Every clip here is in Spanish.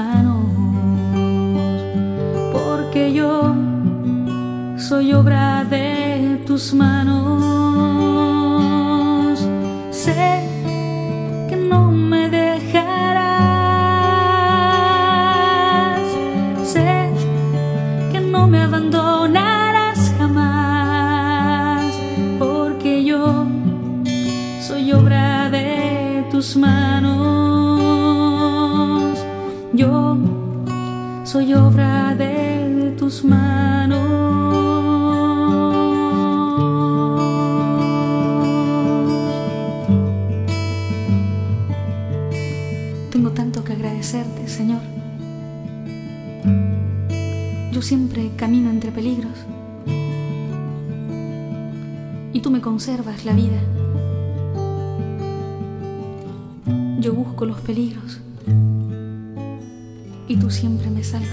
manos, porque yo soy obra de tus manos. Sé que no me dejarás, sé que no me abandonarás jamás, porque yo soy obra de tus manos. Yo soy obra de tus manos. Tengo tanto que agradecerte, Señor. Yo siempre camino entre peligros y tú me conservas la vida. Yo busco los peligros y tú siempre me salvas.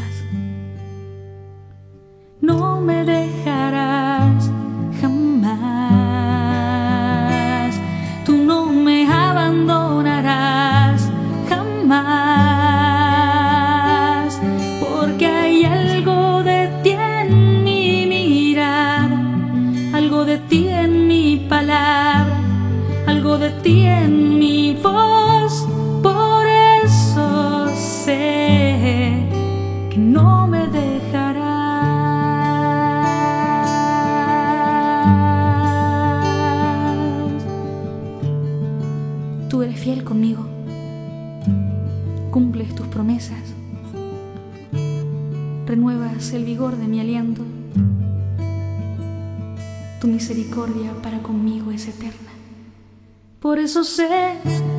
No me dejarás jamás, tú no me abandonarás jamás, porque hay algo de ti en mi mirada, algo de ti en mi palabra, algo de ti en mi voz. Por eso sé que no me dejarás. Tú eres fiel conmigo, cumples tus promesas, renuevas el vigor de mi aliento. Tu misericordia para conmigo es eterna. Por eso sé